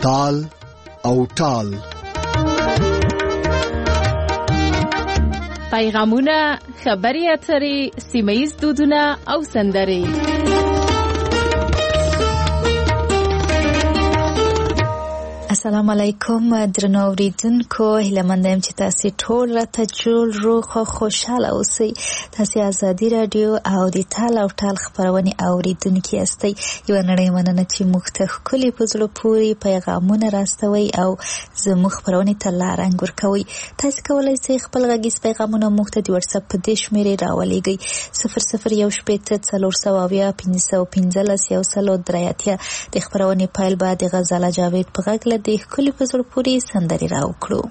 تال او ټال. پیغامونه، خبري اترې، سیمه‌ییز دودونه او سندرې. السلام علیکم درنو اوریدونکو، هیله مند یم چې تاسو ټول راته جوړ روغ او خوشاله اوسئ. تاسو ازادي رادیو او د تال او ټال خبرونه اوریدونکي یاستئ. یو نړۍ مننه چې موږ ته ښکلي په زړه پورې پیغامونه راستوي او زموږ خبرونه ته لار انګور کوي. تاسو کولای شئ خپل غږیز پیغامونه موږ ته د واتس اپ په دې شمیرې راولېږئ 0018401515 د خبرونه پایل بعد غزاله جاوید په غږ د خپل فزر پوری سندري راوکړو.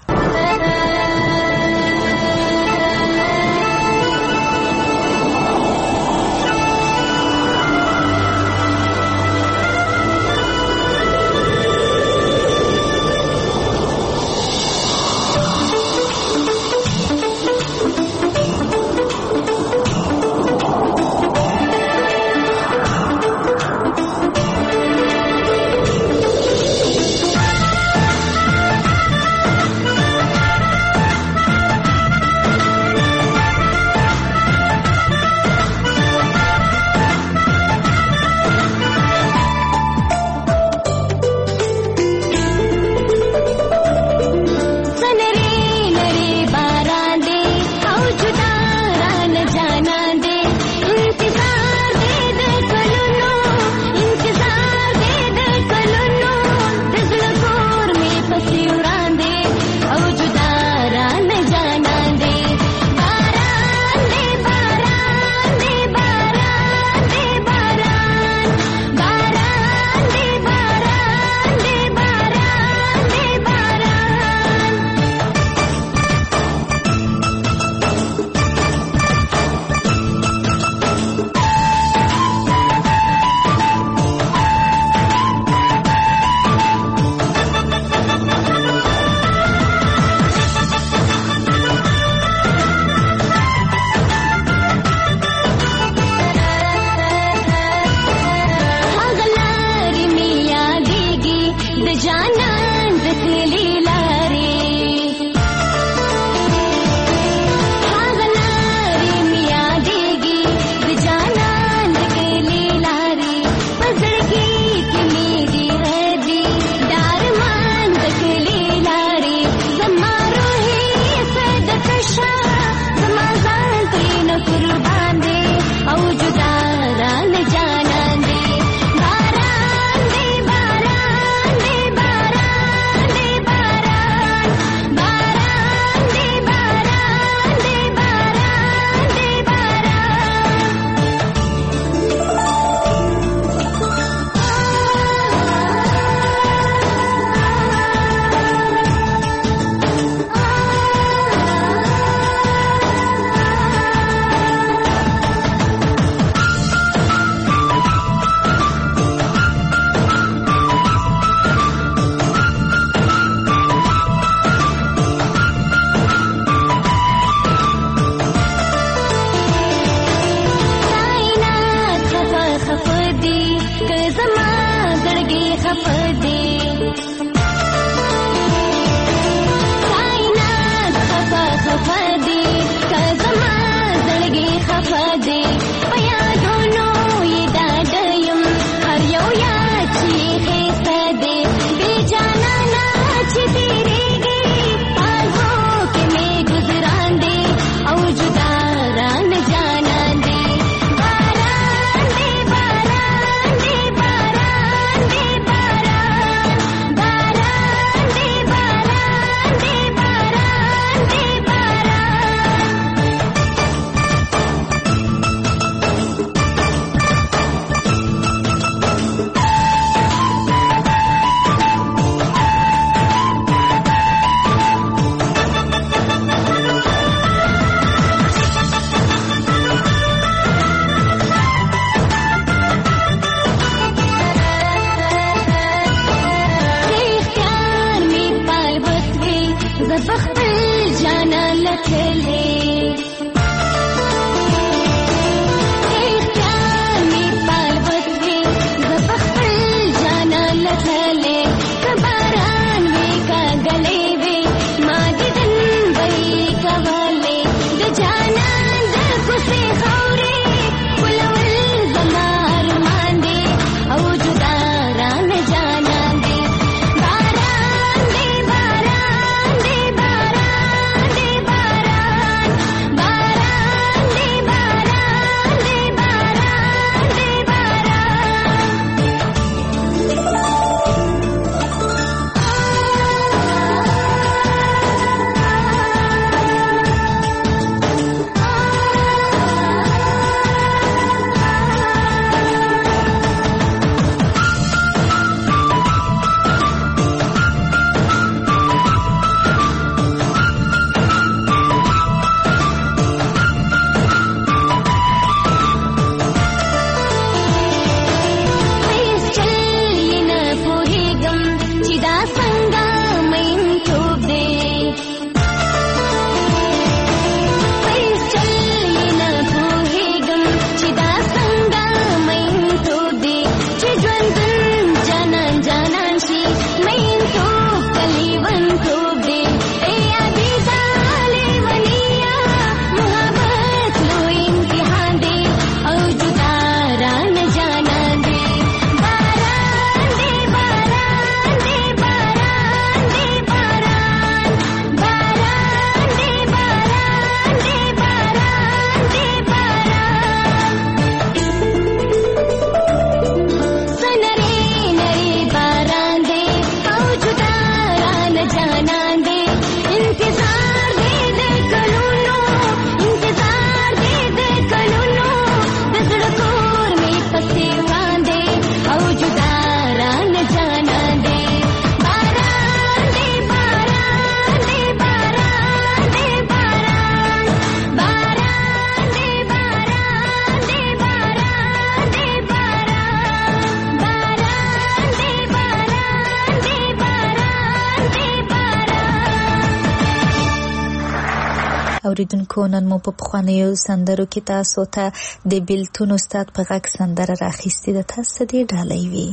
اوریدونکو نن مو په پخوانیو سندرو کې تاسو ته د بیلتون استاد په غږ سندره راخیستې ده. تاسو دې ډالۍ وي.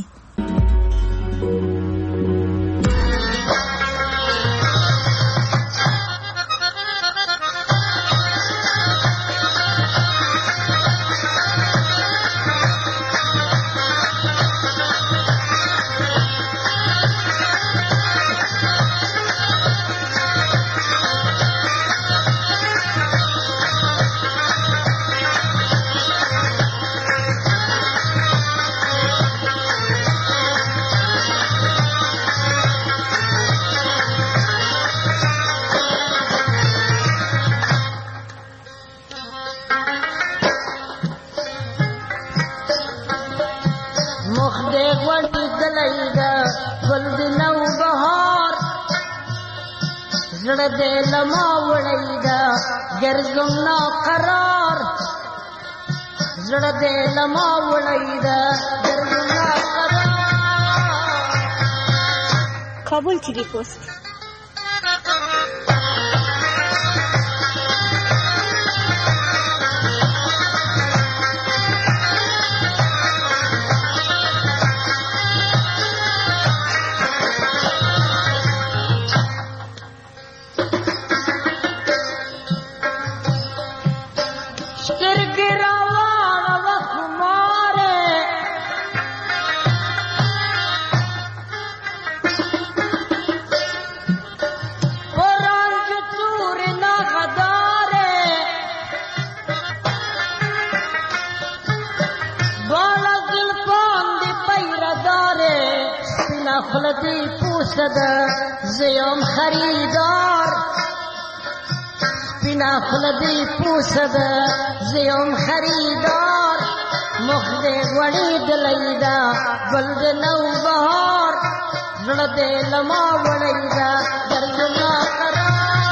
زړه دې لما وړی دا ګرځم نا قرار زړه دې لما وړی دا ګرځم نا قرار. کابل ټیلی پوسټ. خلدی پوسد زیم خریدار بنا خلدی پوسد زیم خریدار مخد وڑی دلیدا گلد نو بہار زړه لما وڑیدا درجنا قرار.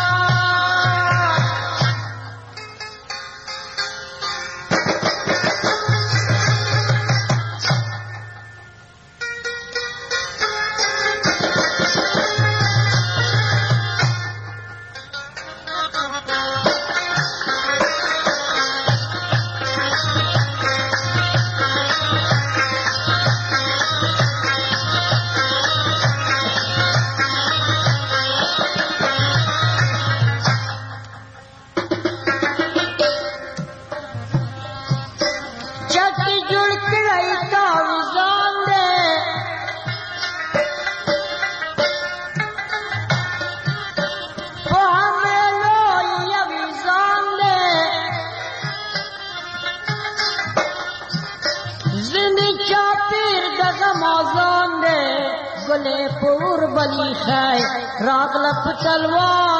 پور بلی خای راغلپ تلوار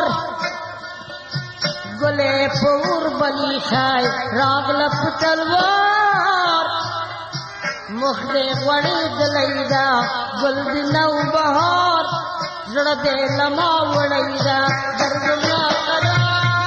گلے پور بلی خای راغلپ تلوار مخد وڑی دلیدا گلد نو بہار زړه لما وڑیدا درجنا قرار.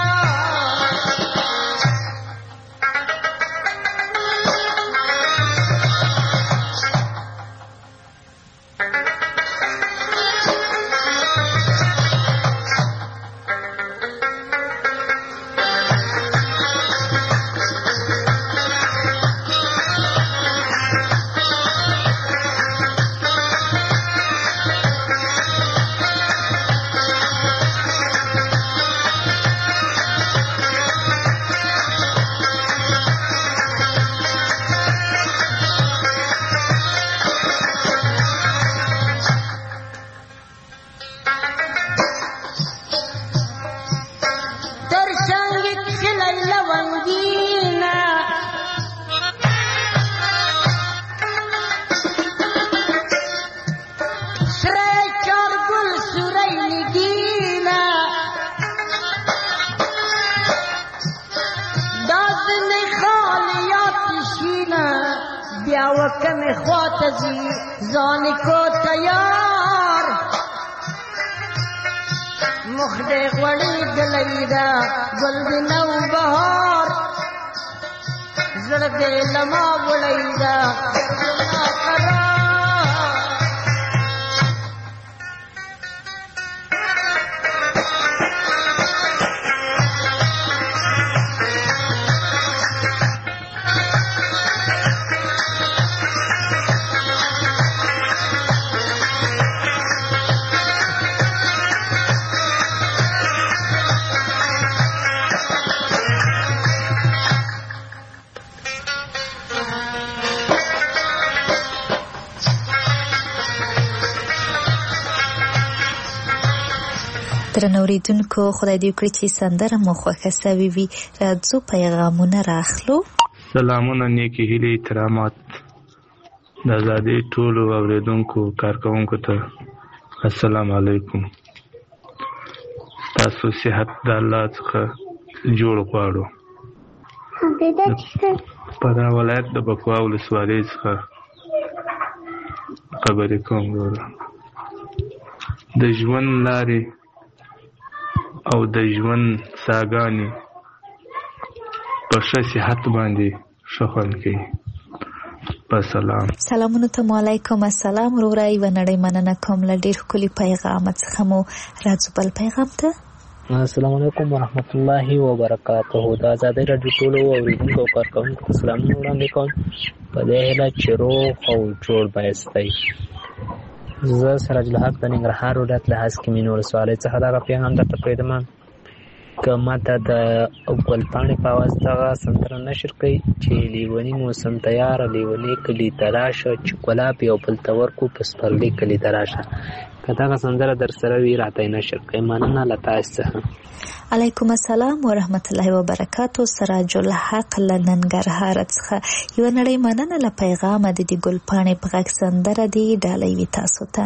وکم خواتزی زان کو تیار مخد غړی دلیدا گلد نو بہار زړه لما وړیدا درجنا قرار. درنو اوریدونکو خدای دې وکړي چې سندره مو خوښه سوي وي. راځو پیغامونه راخلو. سلامونه، نیکی هیلې، احترامات د آزادۍ ټولو اوریدونکو کارکوونکو ته السلام علیکم. تاسو صحت د الله څخه جوړ غواړو. په دا ولایت د بکوا ولسوالۍ څخه خبرې کوم. د ژوند لارې او د ژوند ساګانې په ښه صحت باندې ښه خوند کوي. سلام. سلامونه ته علیکم. السلام وروره یوه نړۍ مننه کوم له ډېر ښکلي پیغام څخه مو. راځو بل پیغام ته. السلام علیکم ورحمت الله وبرکاته. د آزادۍ راډیو ټولو اوریدونکو او کارکوونکو ته سلامونه وړاندې کوم په دې هیله چې روغ او جوړ بایستی. زه سراج الحق د ننګرهار ولایت له هسکې ولسوالۍ څخه دغه پیغام درته پرېږدم که ماته د ګلپاڼې په اواز دغه سندره نشر کړئ چې لیوني موسم تیاره لیونی کلي ته راشه چې ګلاب یو بل ته ورکو په سپرلي کلي ته راشه. که دغه سندره در سره وي راته یې نشر کړئ. مننه له تاسو څخه. علیکم السلام ورحمت الله وبرکاته. سراج الحق له ننګرهار څخه یوه نړۍ مننه له پیغامه د دې ګلپاڼې په غږ سندره دې ډالۍ وي تاسو ته.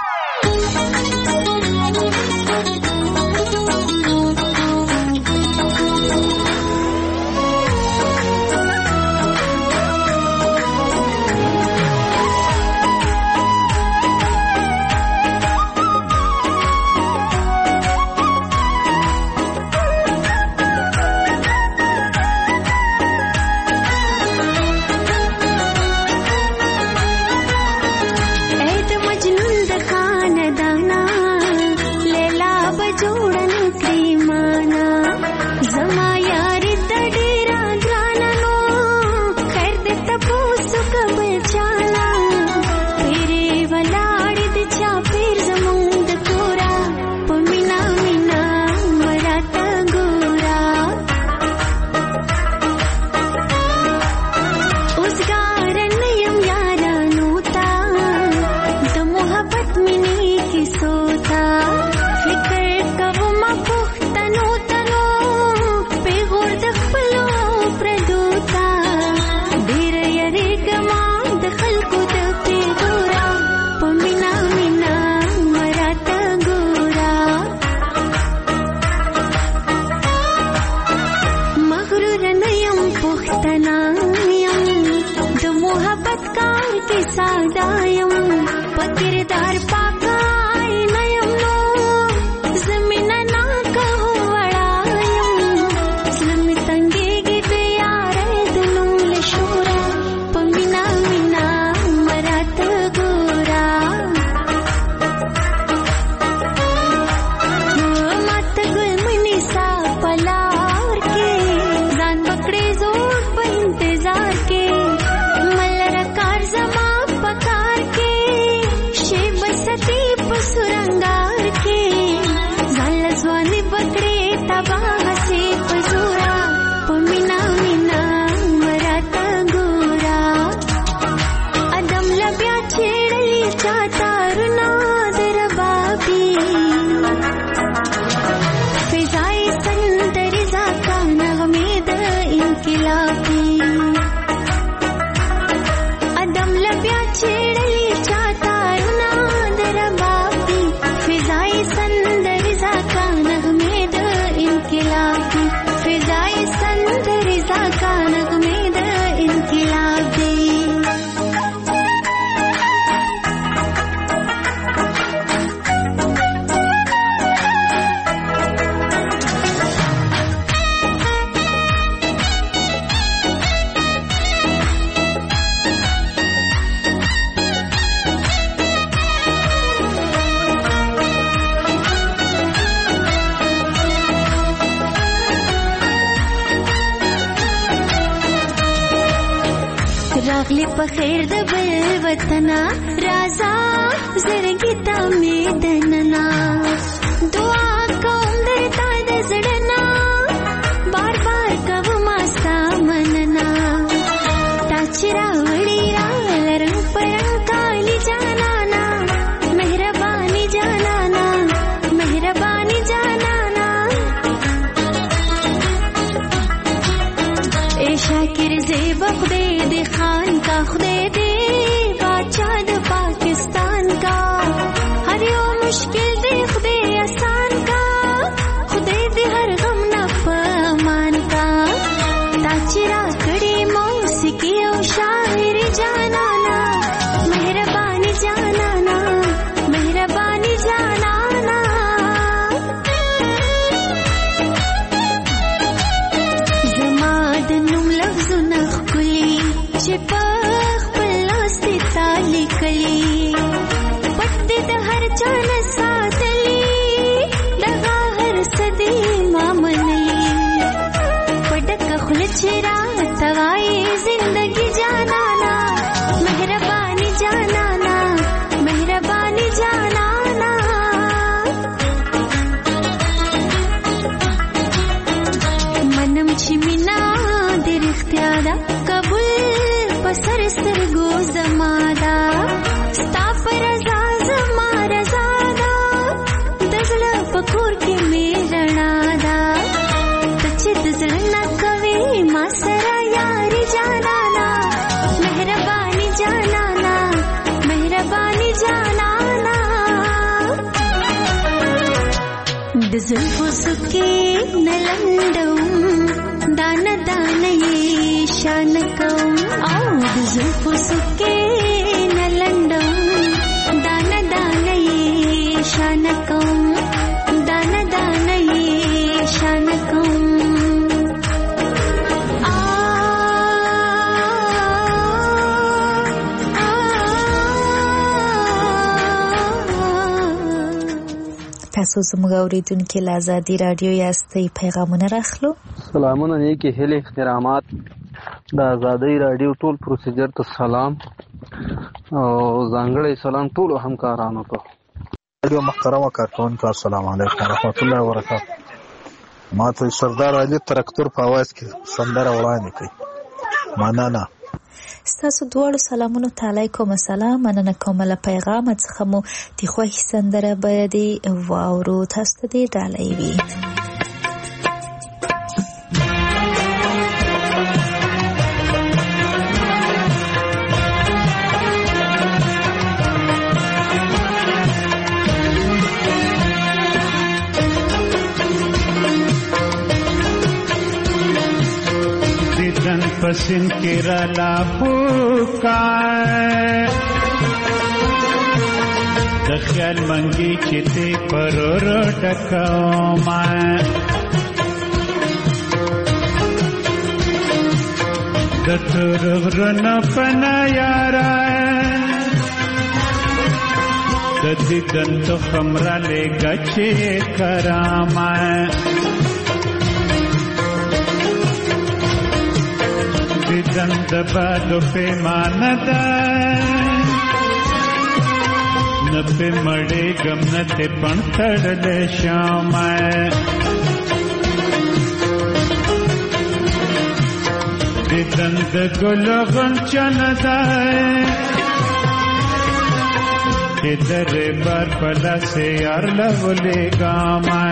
راغلی په خیر د بل وطنا رازا زړګي ته مې دننا دعا کوم درته د زړنا بار بار کوم ستا مننا تا چې راوړی را لرم پرنګ کالی جانانا مهرباني جانانا مهرباني جانانا زلفو سکے نلندوم دان دان یہ شان کوم او زلفو سکے نلندوم دان دان یہ شان کوم دان دان یہ شان کوم تاسو زموږ اوریدونکو له ازادي رادیو یاستئ پیغامونه راخلو. سلامونه نیکی هیله احترامات د ازادي رادیو ټول پروسیجر ته سلام او ځانګړی سلام ټول همکارانو ته. رادیو محترمه کارکونکو السلام علیکم ورحمت الله وبرکاته. ما ته سردار علي ترکتور په आवाज کې سندره وړاندې کړي. مننه. ستاسو دواړو سلامونو ته علیکم السلام. مننه کوم له پیغام څخه مو د خوښ سندره به دی واورو تاسو ته دی ډالۍ وي. पसिन के रला पुकार د خیال منګي چې ته پرور ټکوما د ترغرن پنا یارا د دې دنت خمره لګچې کراما دند بادو پیمانه ده نه په مړې غم نه ته پڼ تړلې شامه دند ګل غنچنه ده دره بار پلا سے یار لولې ګامه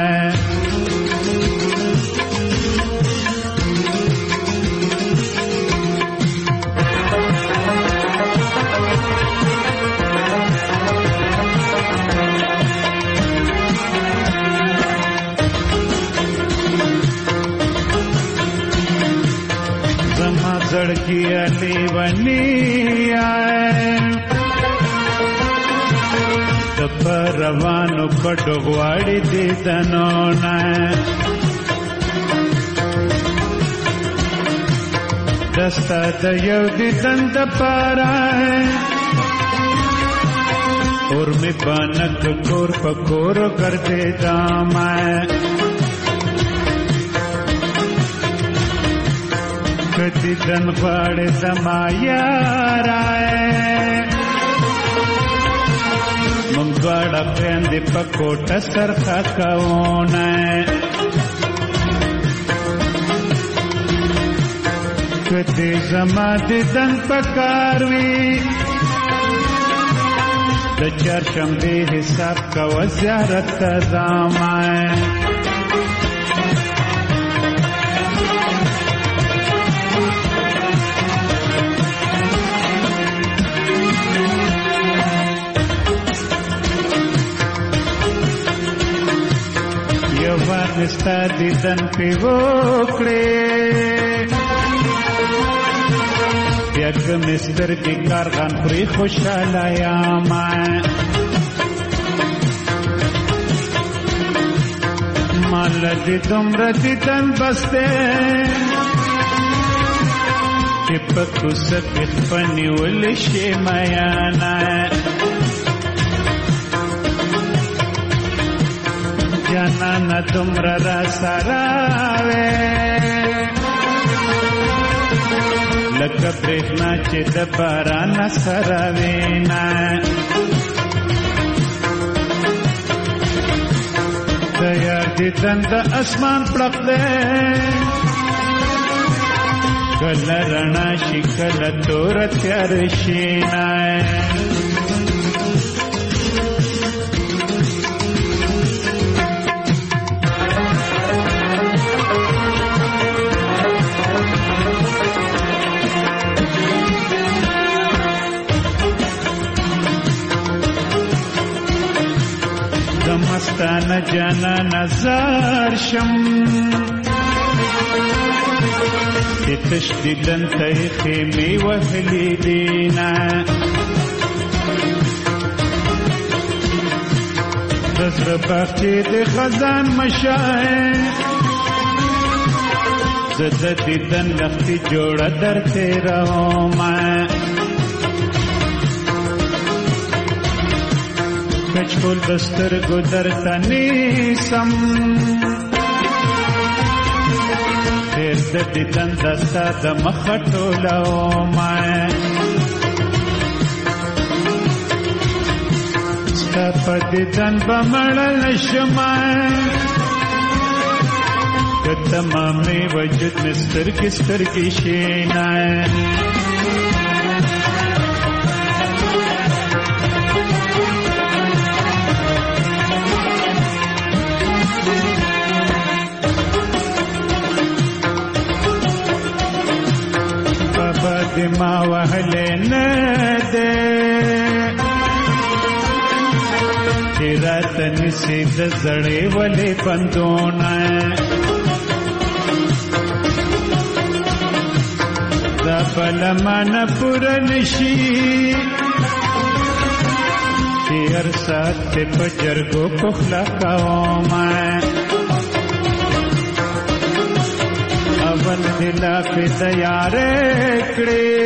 زړګي علي ونی آئے د پروانو کډو غواړي دې دنونه دستا د یو دې دند پاره اور می بانک کور پکور کر دے دامه کتی دن غاڑ زما یارائے منگواڑا پیندی پکوٹا سرخا کونائے کتی زما دی دن پکاروی د چارشنبه حساب کا وزارت تزامائے نستا دیدن پی وکڑے یک مستر کی کارخان پری خوشحال آیام مال دیدم ردیدن بستے چپکو سکت پنی ولشی میانا جانا تمرا را سراوے لکه برېښنا چې د باران سره وینا د یار دیدن د اسمان پړق دی کله رڼا شي کله تور تیار شي مستانه جانا نظر شم تشدیدن ته خیمه وهلی دینا دزر باغچې د خزان مشاعر زده دیدن لختی جوړه در تیروما کچکول دسترګو درته نیسم ډېر د دیدن دستا د مخه ټولوما ستا په دیدن به مړل شمه که تمامې وجود مې سترګې سترګې شینه ما وهلې نه ده چې راته نسي د زړې ولې بندونه دا بله مانه پوره نشي چې هر ساعت ته په جرګو پخلا کومه اول دلا پہ تیارے کڑے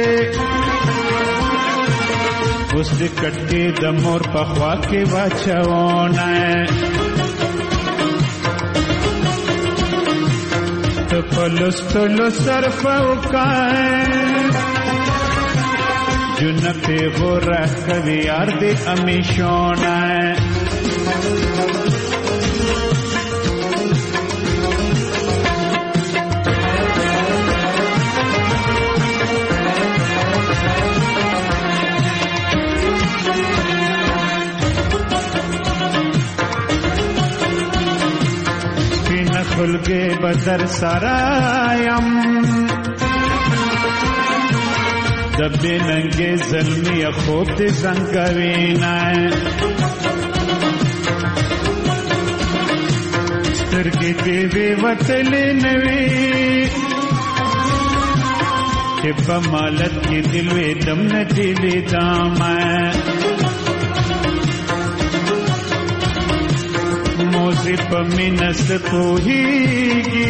اس دے کٹے دمور پخوا کے واچونا تو پلس تلو صرف اوکائے جن پہ وہ رہ کبھی یار دے امیشونا خلگے بدر سرایم دبے ننگے ظلمی خوب دے زنگوینا سترگی دیوی وطلی نوی کہ بمالت کی دلوی دم ندیلی دامائیں موزی پا منست پوہیگی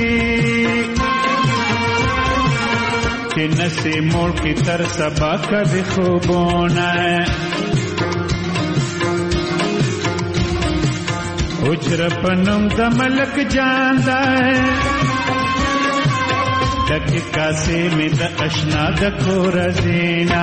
کہ نسی موڑ کی تر سبا کبھی خوبونا اجر پنم دا ملک جاندہ دکی کاسی میں دا اشنا دا کورزینا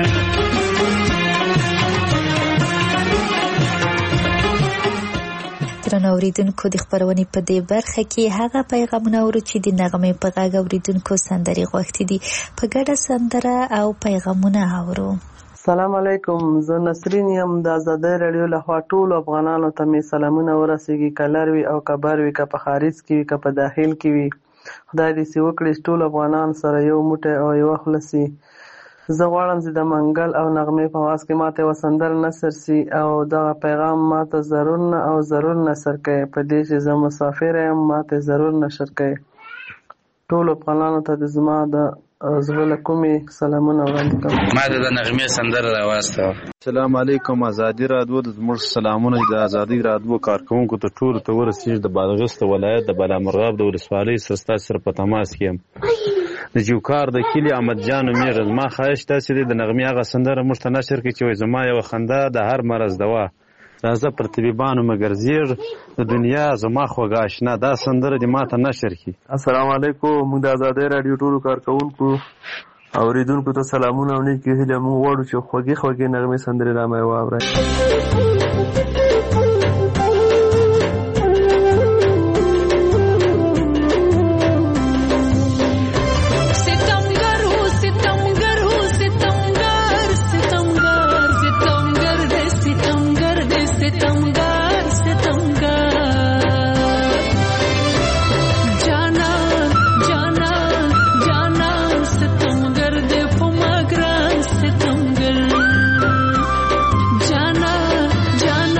درنو اوریدونکو د خبرونې په دې برخه کې هغه پیغامونه اورو چې د نغمې په غږ اوریدونکو سندرې غوښتي دي په ګډه سندره او پیغامونه اورو. السلام علیکم، زه نسرین یم. د آزادۍ راډیو لخوا ټولو افغانانو ته مې سلامونه ورسیږي، که لر وي او که بر وي، که په خارج کې وي که په داخل کې وي. خدای دې سي وکړي ټول افغانان سره یو موټی او یوه خوله سي. زه غواړم چې د منګل او نغمې په آواز کې ماته یوه سندره نثر سي او دغه پیغام ماته ضرور نه او ضرور نثر کوي. په دې چې زه مسافر یم ماته ضرور نشر کوي. ټولو افغانانو ته د زما د زړه له کومې سلامونه وړاندې کوم. ما ته د نغمې سندره راواستوه. السلام علیکم. ازادي راډیو د زموږ سلامونه د ازادي راډیو کارکوونکو ته ټولو ته ورسېږي. د بادغیس ولایت د بالامرغاب د ولسوالۍ سره ستاسو سره په تماس کې یم. د جوکار د کلي احمد جان میغ زما خواهش داسې دی د نغمې هغه سندره موږ ته نشر کړي چې وایي زما یوه خندا د هر مرض دوا، راځه پر طبیبانو مګر زیږ د دنیا زما خوږه اشنا. دا سندره دې ما ته نشر کړي. السلام علیکم. موږ د ازادۍ راډیو ټولو کارکوونکو اوریدونکو ته سلامونه او نیکې هیلې موږ غواړو چې خوږې خوږې نغمې سندرې را مې واورئ. Jana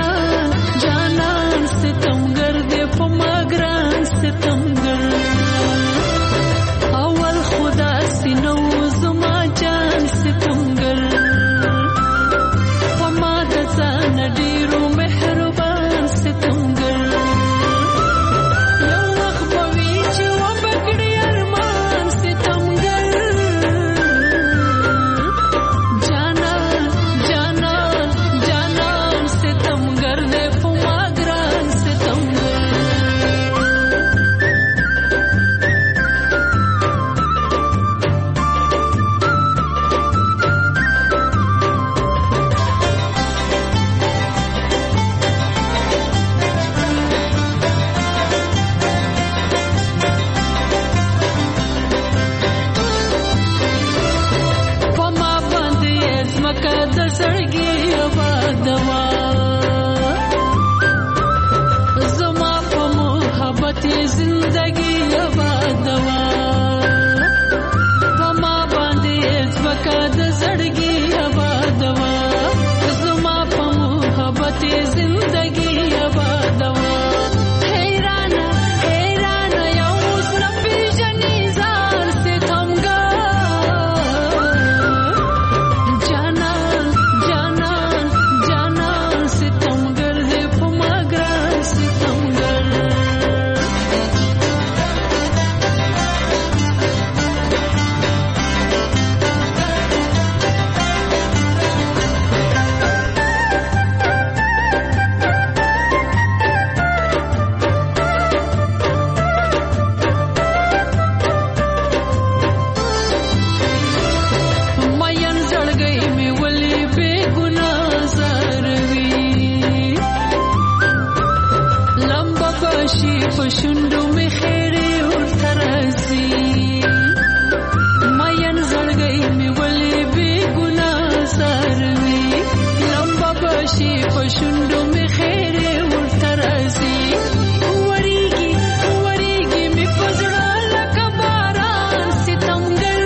پښوندو می خیر ورته راځي وریږي وریږي می پزړه لکه باران ستمګر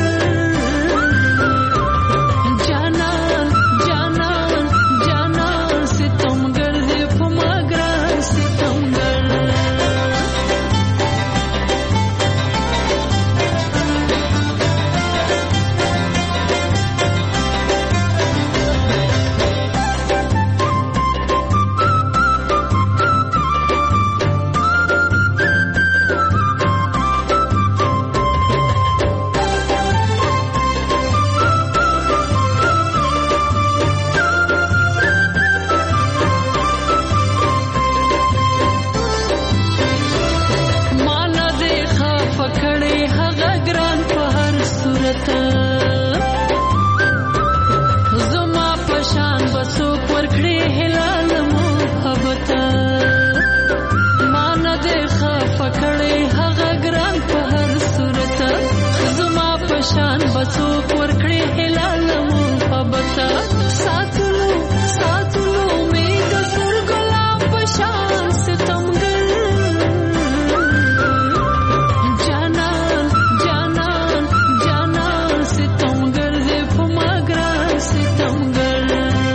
جانان جانان جانان ستمګر دې په ما ګران ستمګر بسوک ورکړي هلال محبت ساتلو ساتلو می د سر ګلاب پشان ستمګر جانان جانان جانان ستمګر دې په ما ګران ستمګر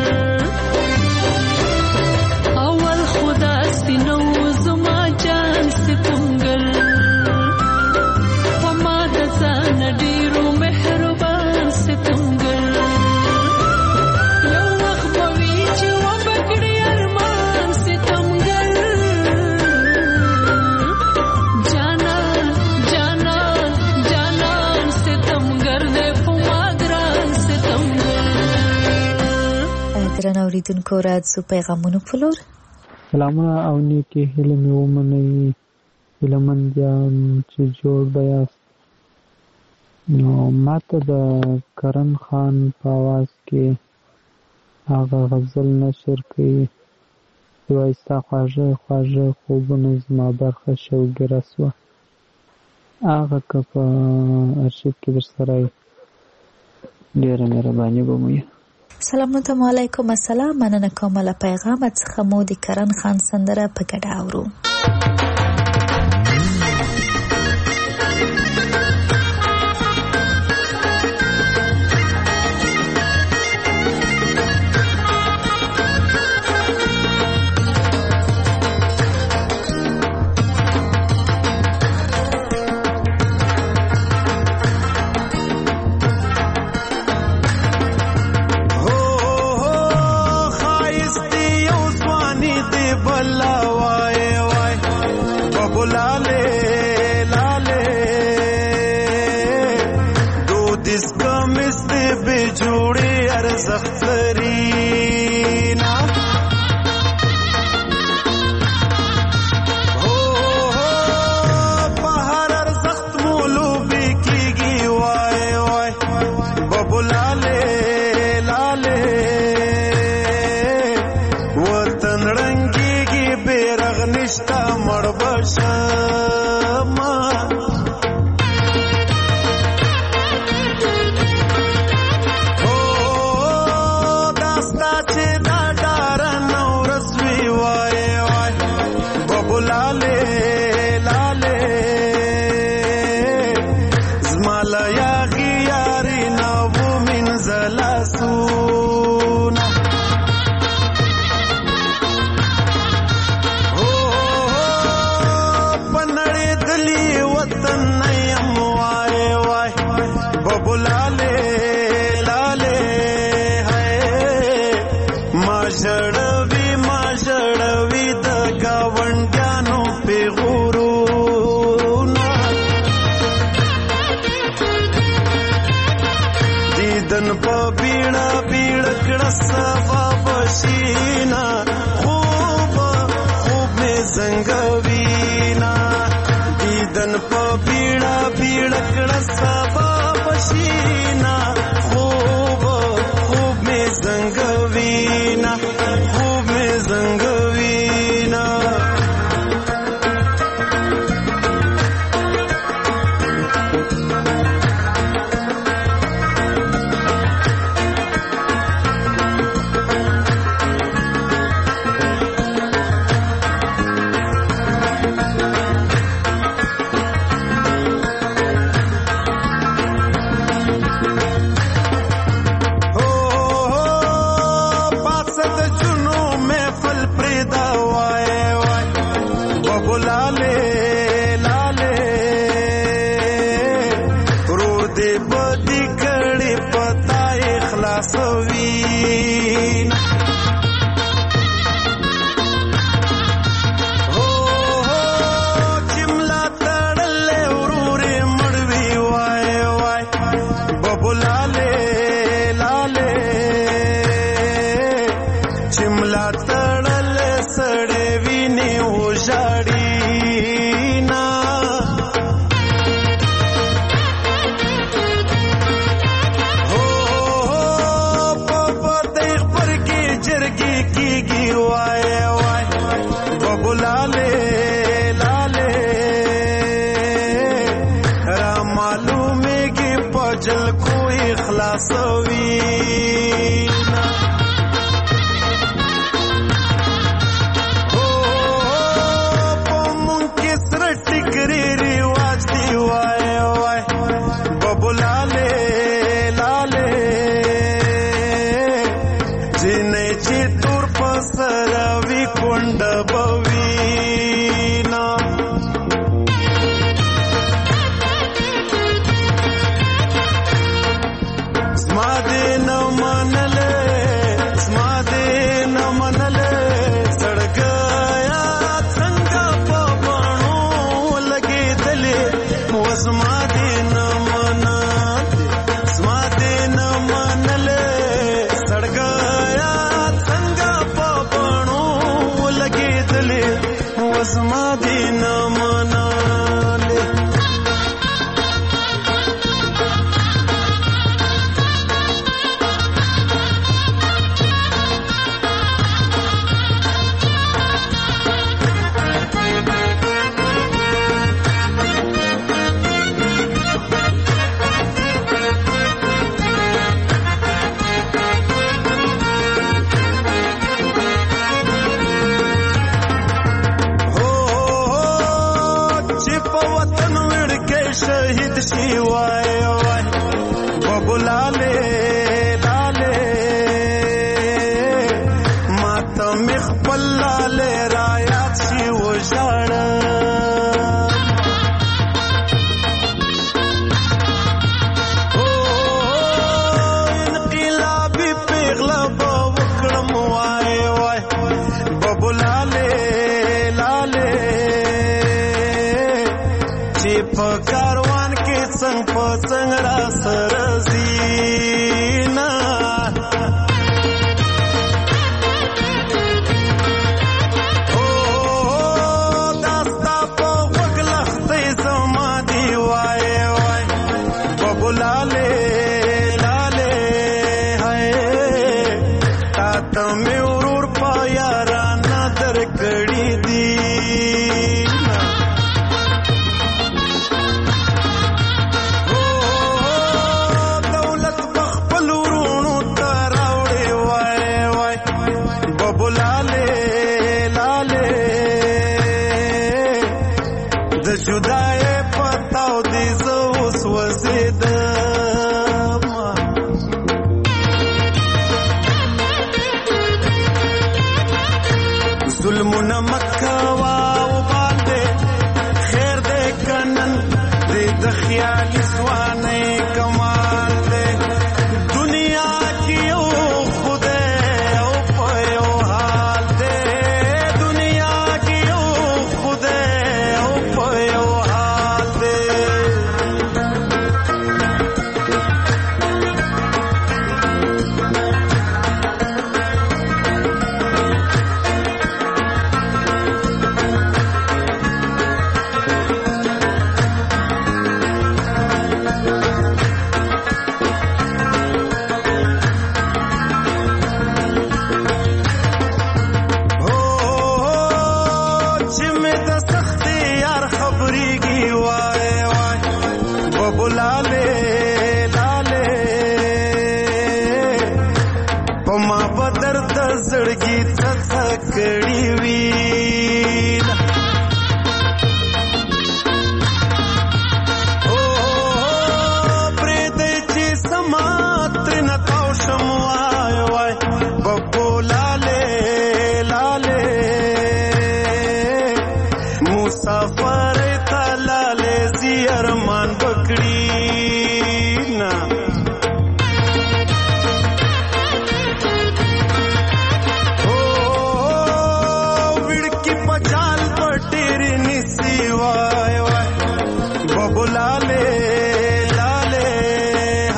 اول خدا سينو زما جان ستمګر په ما د ځان ډیرو مهربان ستمګر یو وخت به وي چې وبکړي ارمان ستمګر جانان جانان جانان ستمګر دې په ما ګران ستمګر. درنو اوریدونکو راځو پیغامونو په لور. سلامونه او نیکې هیلې مې ومنئ هیلهمند یم چې جوړ به یاست. نو ماته د کرن خان په آواز کې هغه غزل نشر کوي چې وایي ستا خواږه خواږه خوبونه زما برخه شوګیره سوه. هغه که په ارشیف کې درسره یې ډېره مهرباني به مو وي. سلام علیکم. السلام. مننه کوم له پیغامت څخه مو د کرن خان سندره په ګډه اورو. تړل سړې وینې وژاړي نه هو په بدۍ خبرګې جرګې کېږي وای وای ببو لالې لالې را معلومېږي په جلکو اخلاصوي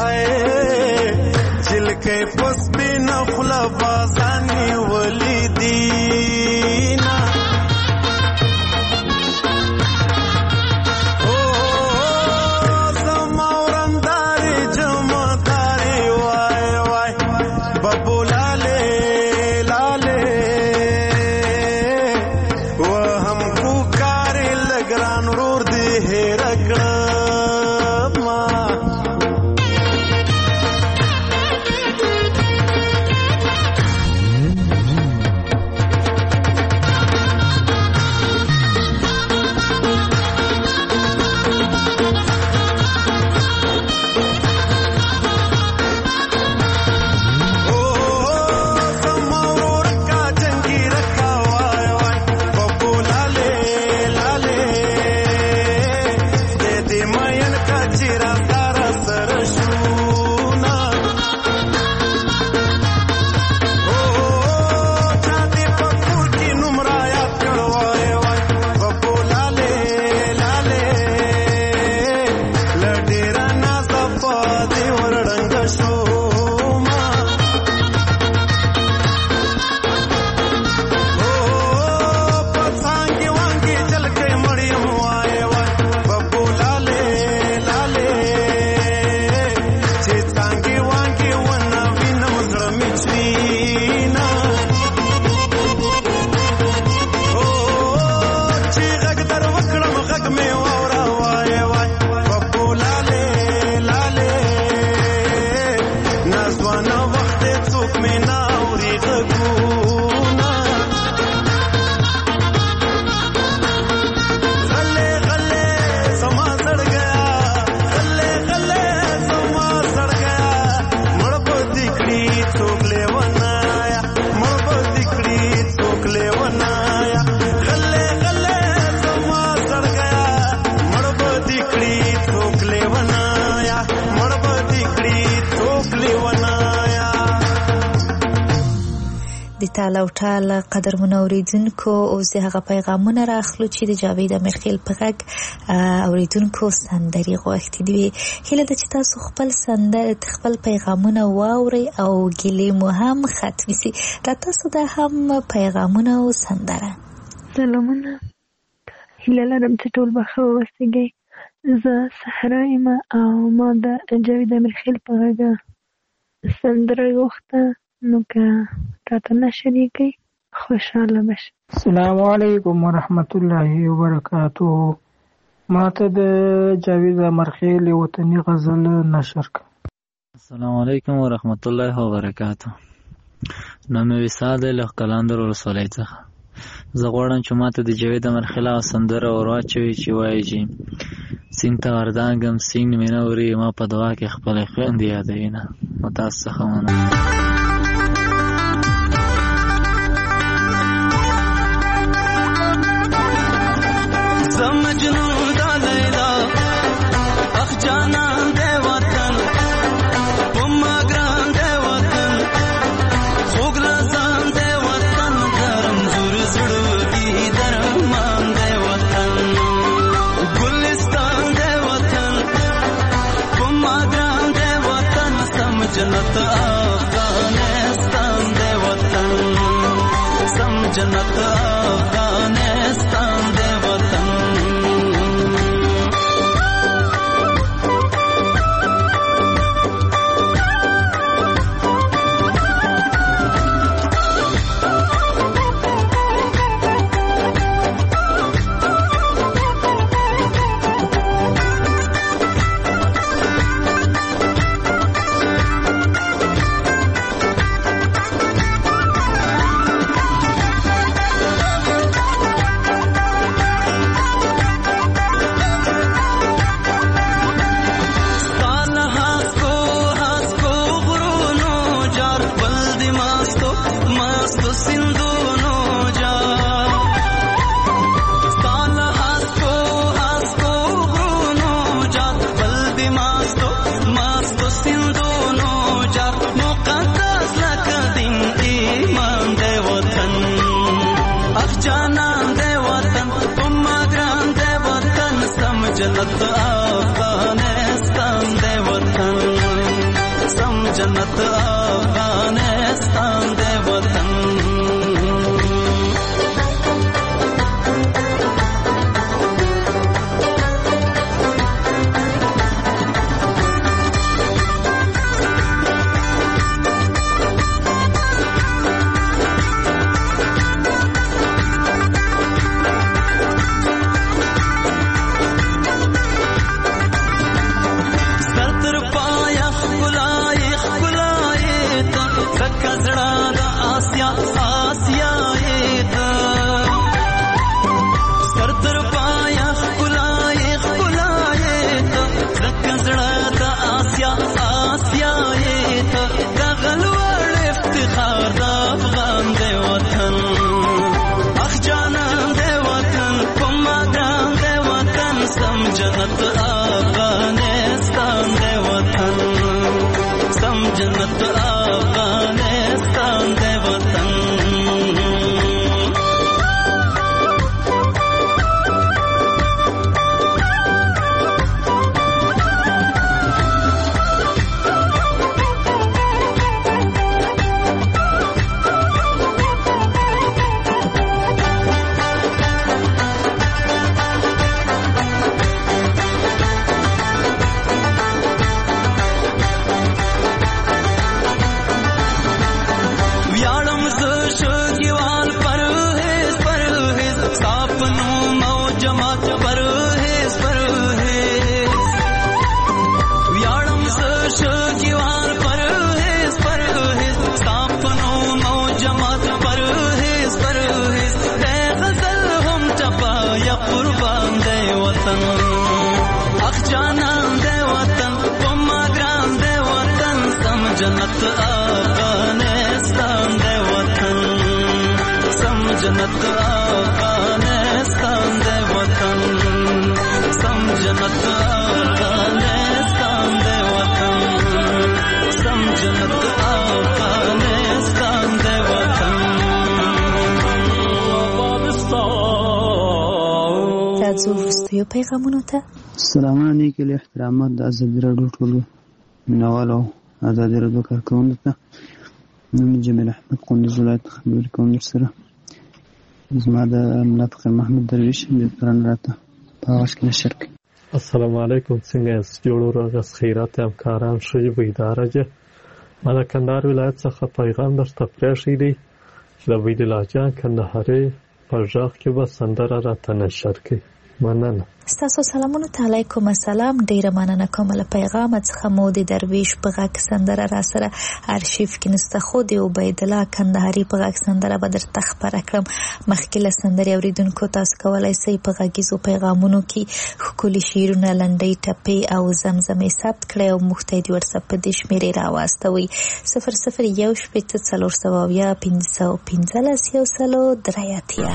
پس بین خلا بازانی ولیدی د تال او ټال قدرمنو اوریدونکو اوس هغه پیغامونه راخلو چې د جاوید امیرخیل په غږ اوریدونکو سندري غوښتي دي. هیله ده چې تاسو خپل پیغامونه واورئ او ګیلې مو هم ختم شي. را تاسو دا هم پیغامونه او سندره. سلامونه، هیله لرم چې ټول به ښه واوسئ. زه صحرا یم او ما د جاوید امیرخیل په غږ سندره غوښته، نو که راته نه شریکئ خوشحاله بشم. السلام علیکم ورحمت الله وبرکاتو. ما ته د جاوید امیرخیل وطني غزل نشر کړه. السلام علیکم ورحمت الله وبرکاتو. نام مې وصال دی له قلندر ولسوالۍ څخه. زه غواړم چې ما ته د جاوید امیرخیل سندره ور واچوي چې وایي چې سیند ته وردانګم سیند مې نه اوري، ما په دعا کې خپلې خویندې یادوینه. نو تاسو څخه مننه. زه مجنون د لیلا اخ جانان د وطن په ما ګران د وطن خوږ لسان د وطن ګرم زور زړګي درمان د وطن ګلستان د وطن په ما ګران د وطن سم جنت افغانستان د وطن سم جنت افغانستان د وطن. جنت افغانستان د وطن سم جنت افغانستان د وطن. جنت افغانستان د وطن سم جنت افغانستان د وطن. جنت افغانستان د وطن سم جنت افغانستان د وطن سم جنت افغانستان د وطن سم جنت افغانستان د وطن. رادیو پیغامونو ته. سلامونه نیکې له احترامات د ازادي راډیو ټولو مینوالو ازادي راډیو کارکوونکو ته. نوم جمیل احمد قندوز ولایت خبرې کوم درسره. زما د ملا فقیر محمد درویش د قرآن راته په آواز کې نشر کوي. السلام علیکم. څنګه یاست؟ جوړ ورغس خیرات همکاران ښه بیداره جه. ما د کندهار ولایت څخه پیغام درته پرېښی دی چې د وحیدالله جان کندهاري په غږ کې به سندره راته نشر کړي. مننه. ستاسو سلامونه ته علیکم السلام. ډیره مننه کوم له پیغام څخه. مو د درویش په غږ سندره را سره ارشیف کې نسته، خو د عبیدالله کندهاري په غږ سندره به درته خپره کړم. مخکې له سندرې اورېدونکو تاسو کولی شئ په غږیزو پیغامونو کې ښکلي شعرونه، لنډۍ ټپې او زمزمې ثبت کړئ او موږ ته یې د وټساپ په دې شمېرې راواستوئ 0014701515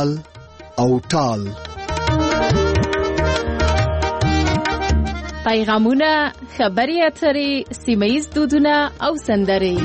تال او ټال. پیغامونه، خبري اترې، سیمه‌ییز دودونه او سندرې.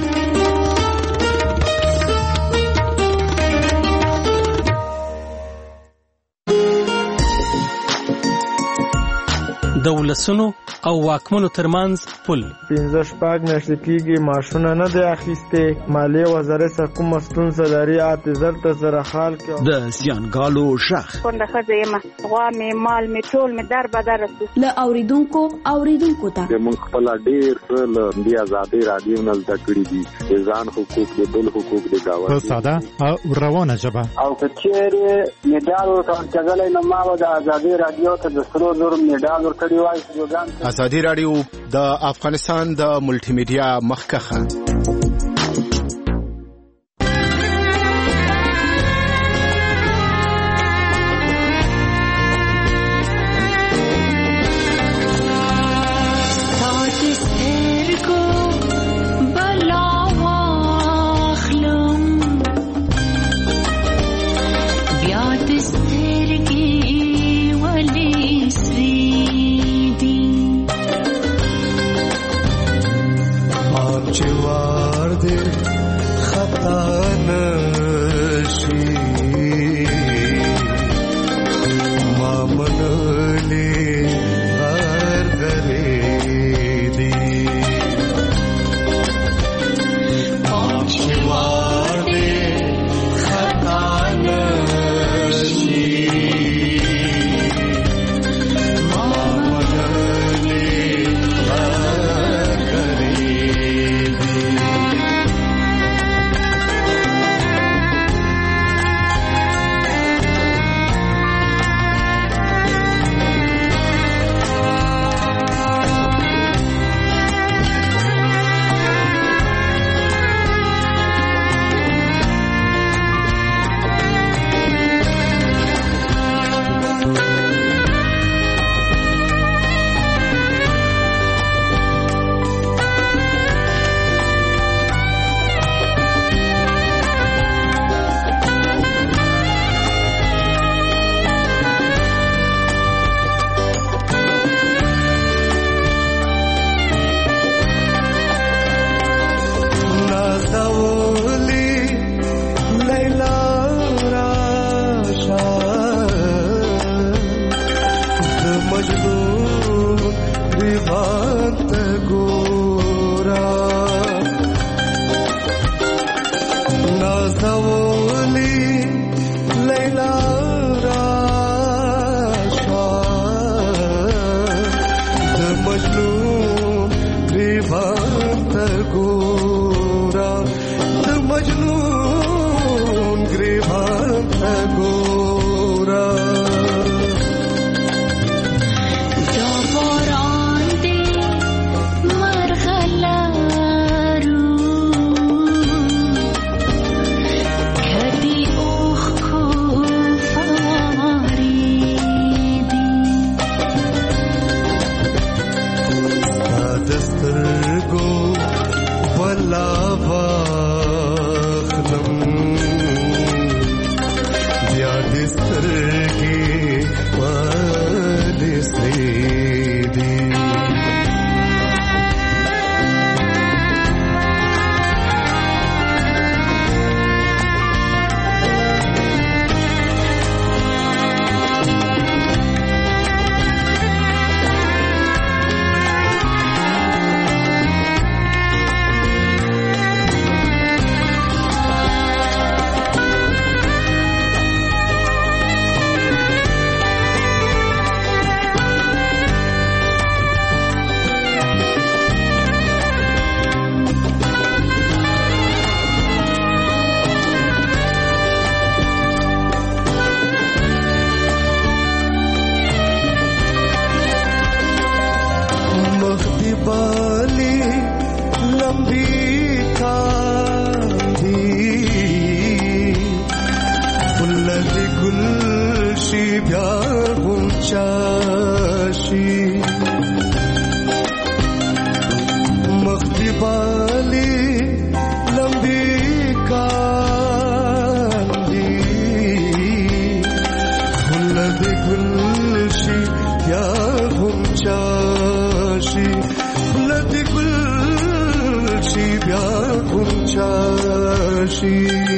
د ولسونو او واکمنو ترمنځ پل. 15 میاشتې کېږي معاشونه نه دی اخیستې. مالیې وزارت سره کومه ستونزه لري، اعتذار ته سره حال کې. د زیانګالو شخ کونډه ښځه یم، غوا مې مال مې ټول مې در بدر رسو. له اوریدونکو ته موږ خپل ډېر څه له دې ازادۍ راډیو نه زده کړي دي، د ځان حقوق، د بل حقوق، د گاونډي په ساده او روانه ژبه. او که چېرې میډال ورکړلی نو ما به د ازادۍ راډیو ته د سرو زرو میډال ورکړی وای. ازادي راډیو د افغانستان د ملټي میډیا مخکخه. چشی